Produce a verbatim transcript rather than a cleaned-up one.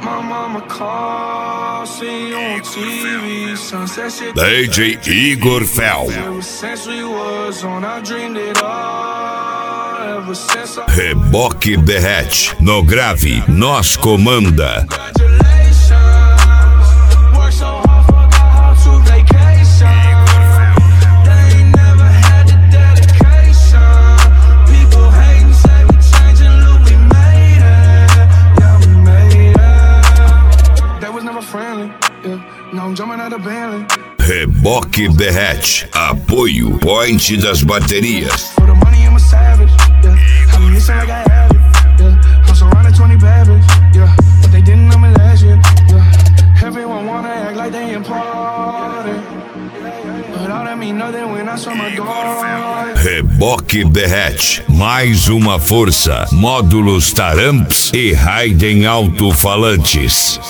D J Igor Fel. Reboque derrete. No grave, nós comanda. Reboque derrete. Apoio Point das baterias. Reboque derrete. Mais uma força. Módulos Taramps e Raiden alto-falantes.